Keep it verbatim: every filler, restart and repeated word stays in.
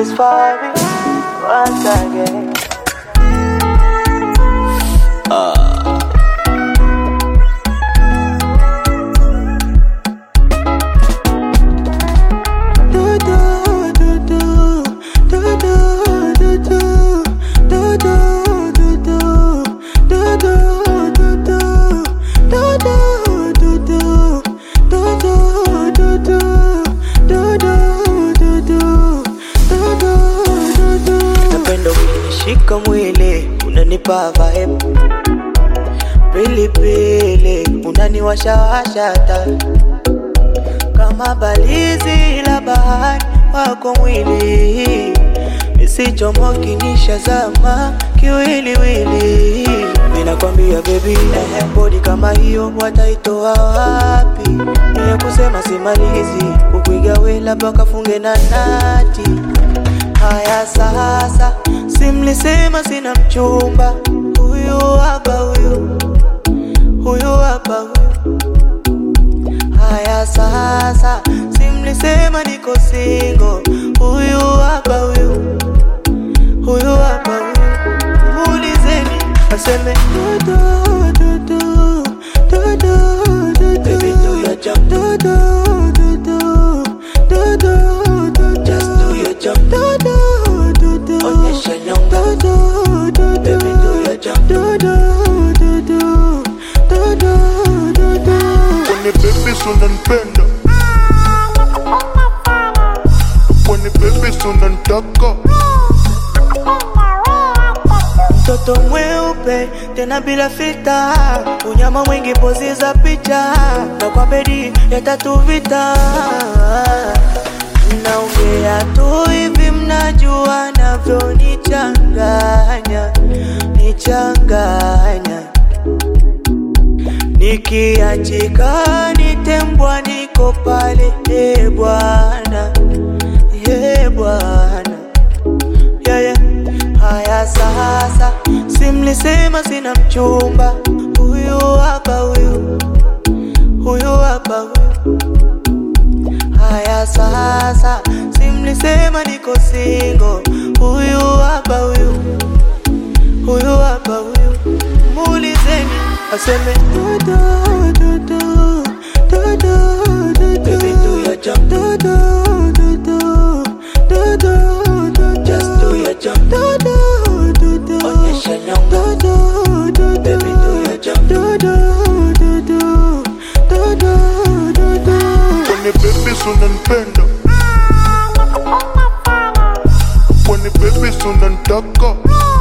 satisfy me once again. Shika mwili, unanipa vibe. Pili pili, unaniwasha washa taa. Kama balizi la bahari wako mwili. Nisichomoki nishazama kiwili wili. Mina kwambia baby, eh, body kama hiyo wataitoa wapi? Niye kusema simalizi, kukuiga wela baka funge na nati. Haya sasa, simlisema sina mchumba. Huyu hapa huyu, huyu hapa huyu. Haya sasa, simlisema niko single. Huyu hapa huyu, huyu hapa huyu. Muulizeni, aseme do do do do do do do. Baby do your job, do do do do do do do. Just do your job, do do. Onyesha nyonga, do do do. Baby do your job, do do do do do do do do. When the baby's unanipenda, when the baby's unanitaka. Mtoto mweupe tena bila filter, unyama mwingi pozi za picha, na kwa bedi ya tatu vita. Naongea tu hivi mnajua navyo nichanganya, nichanganya. Nikiachika nitembwa niko pale, eh bwana, eh bwana. Yeah, yeah. Haya sasa, simlisema sina mchumba. Huyu hapa huyu, huyu hapa huyu. Haya sasa, simlisema niko single. Huyu hapa huyu, huyu hapa huyu. Muulizeni, aseme do do do do do do do. Baby do your job, do do do do do do do. Just do your job, do do do do. Onyesha nyonga, do do do. Baby do your job, do do do do do do do do. When the baby's unanipenda, when the baby's unanitaka.